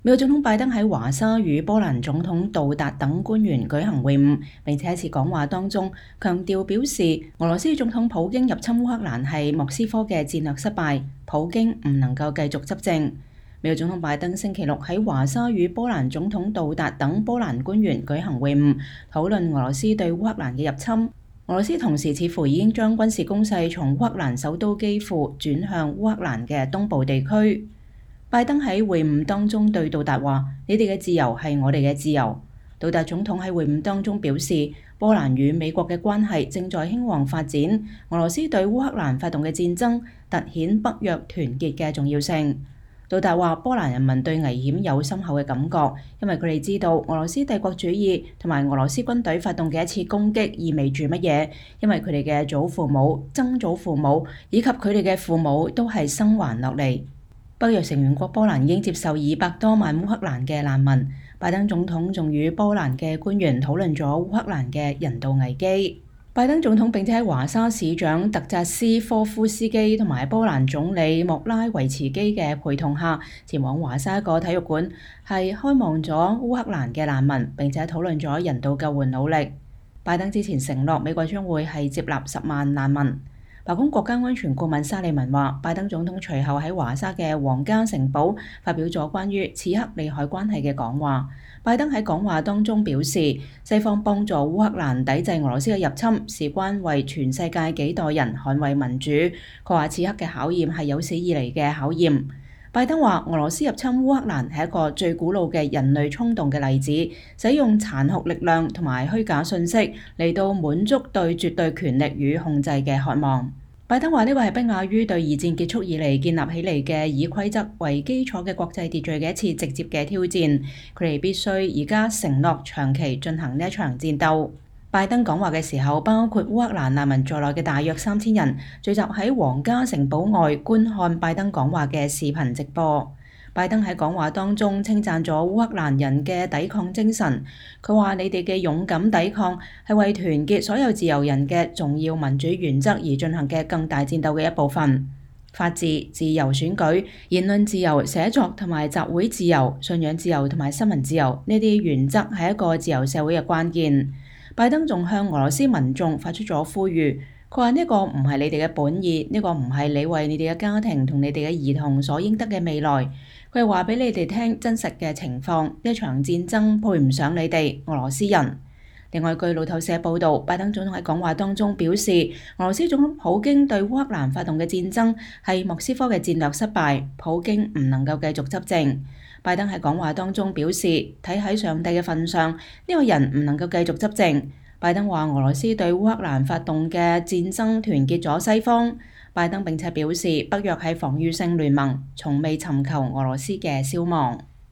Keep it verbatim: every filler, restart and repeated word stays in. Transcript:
美國總統拜登喺華沙與波蘭總統杜達等官員舉行會晤，並且喺一次講話當中強調表示，俄羅斯總統普京入侵烏克蘭係莫斯科嘅戰略失敗，普京唔能夠繼續執政。美國總統拜登星期六喺華沙與波蘭總統杜達等波蘭官員舉行會晤，討論俄羅斯對烏克蘭嘅入侵。俄羅斯同時似乎已經將軍事攻勢從烏克蘭首都基輔轉向烏克蘭嘅東部地區。拜登喺會晤當中對杜達話：你哋嘅自由係我哋嘅自由。杜達總統喺會晤當中表示，波蘭與美國嘅關係正在興旺發展。俄羅斯對烏克蘭發動嘅戰爭凸顯北約團結嘅重要性。杜達話：波蘭人民對危險有深厚嘅感覺，因為佢哋知道俄羅斯帝國主義同埋俄羅斯軍隊發動嘅一次攻擊意味住乜嘢，因為佢哋嘅祖父母、曾祖父母以及佢哋嘅父母都係生還落嚟。北約成員國波蘭已經接受二百多萬烏克蘭嘅難民。拜登總統仲與波蘭嘅官員討論咗烏克蘭嘅人道危機。拜登總統並且喺華沙市長特扎斯科夫斯基同埋波蘭總理莫拉維茨基嘅陪同下，前往華沙一個體育館，係開望咗烏克蘭嘅難民，並且討論咗人道救援努力。拜登之前承諾美國將會係接納十萬難民。白宮國家安全顧問沙利文話，拜登總統隨後喺華沙嘅皇家城堡發表咗關於此刻利害關係嘅講話。拜登喺講話當中表示，西方幫助烏克蘭抵制俄羅斯嘅入侵，事關為全世界幾代人捍衛民主。佢話此刻嘅考驗係有史以嚟嘅考驗。拜登話，俄羅斯入侵烏克蘭係一個最古老嘅人類衝動嘅例子，使用殘酷力量同埋虛假信息嚟到滿足對絕對權力與控制嘅渴望。拜登話呢個係不亞於對二戰結束以嚟建立起嚟嘅以規則為基礎嘅國際秩序嘅一次直接嘅挑戰，佢哋必須而家承諾長期進行呢一場戰鬥。拜登講話嘅時候，包括烏克蘭難民在內嘅大約三千人聚集喺皇家城堡外觀看拜登講話嘅視頻直播。拜登喺講話當中稱讚咗烏克蘭人嘅抵抗精神，佢話你哋嘅勇敢抵抗係為團結所有自由人嘅重要民主原則而進行嘅更大戰鬥嘅一部分。法治、自由選舉、言論自由、寫作同埋集會自由、信仰自由同埋新聞自由，呢啲原則係一個自由社會嘅關鍵。拜登仲向俄羅斯民眾發出咗呼籲，佢話呢個唔係你哋嘅本意，呢個唔係你為你哋嘅家庭同你哋嘅兒童所應得嘅未來。佢係話俾你哋聽真實嘅情況，呢場戰爭配唔上你哋俄羅斯人。另外，據路透社報導，拜登總統喺講話當中表示，俄羅斯總統普京對烏克蘭發動嘅戰爭係莫斯科嘅戰略失敗，普京唔能夠繼續執政。拜登喺講話當中表示，睇喺上帝嘅份上，呢個人唔能夠繼續執政。拜登話俄羅斯對烏克蘭發動嘅戰爭團結咗西方。拜登並且表示，北約係防禦性聯盟，從未尋求俄羅斯嘅消亡。